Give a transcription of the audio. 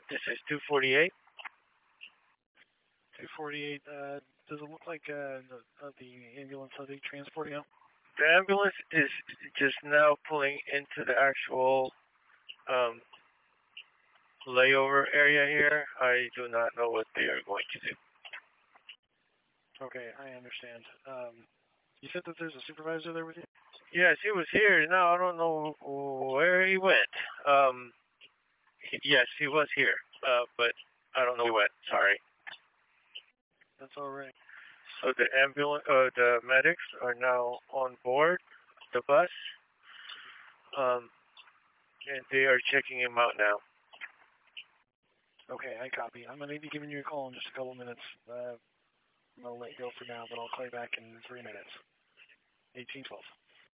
This is 248. 248, does it look like the ambulance are they transporting out? The ambulance is just now pulling into the actual um, layover area here. I do not know what they are going to do. Okay, I understand. You said that there's a supervisor there with you? Yes, he was here. Now I don't know where he went. Yes, he was here, but I don't know where he went. Sorry. That's all right. So the medics are now on board the bus, and they are checking him out now. Okay, I copy. I'm going to be giving you a call in just a couple minutes. I'm going to let you go for now, but I'll call you back in 3 minutes. 1812.